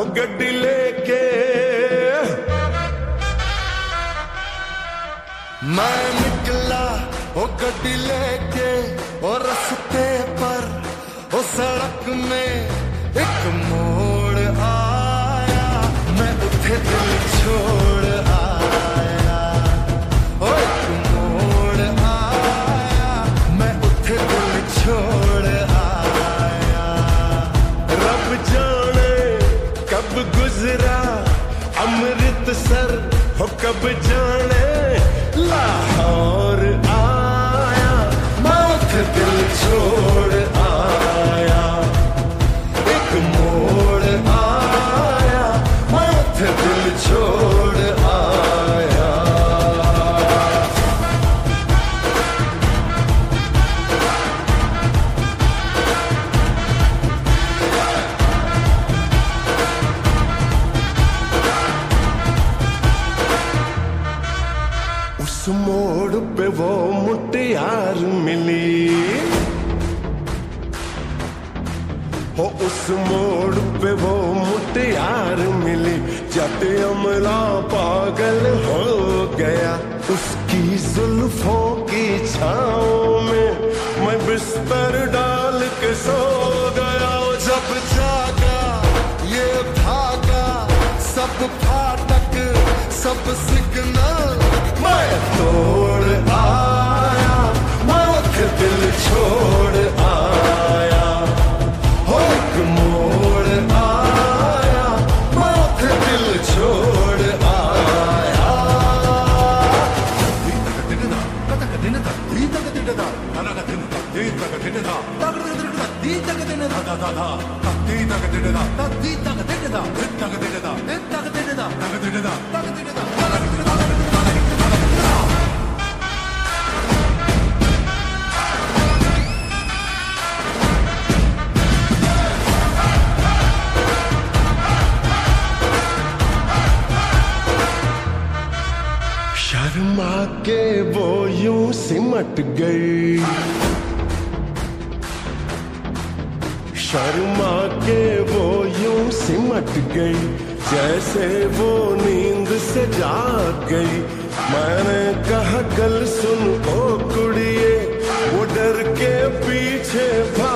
गड्डी लेके मैं निकला, ओ गड्डी लेके, और रास्ते पर ओ सड़क में एक मोड़ आया, मैं उठे दिल छोड़ आया। ओ एक मोड़ आया, मैं उठे दिल छोड़ आया। रब जाने कब गुजरा अमृतसर, हो कब जाने लाहौर आया, मैं उठे दिल छोड़ आया। एक मोड़ आया, मैं उठे दिल छोड़ आया। उस मोड़ पे वो मुटियार मिली, हो उस मोड़ पे वो मुटियार मिली, जब अमला पागल हो गया उसकी जुल्फों की छाँव में, मैं बिस्तर डाल के सो गया। जब जागा ये भागा, सब फाटक सब सिग्नल मैं तोड़ आया, मैं उठे दिल छोड़ आया। हो एक मोड़ आया, मैं उठे दिल छोड़ आया। शर्मा के वो यूं सिमट गई, शर्मा के वो यूं सिमट गई, जैसे वो नींद से जाग गई। मैंने कहा गल सुन ओ कुड़िए, वो डर के पीछे भाग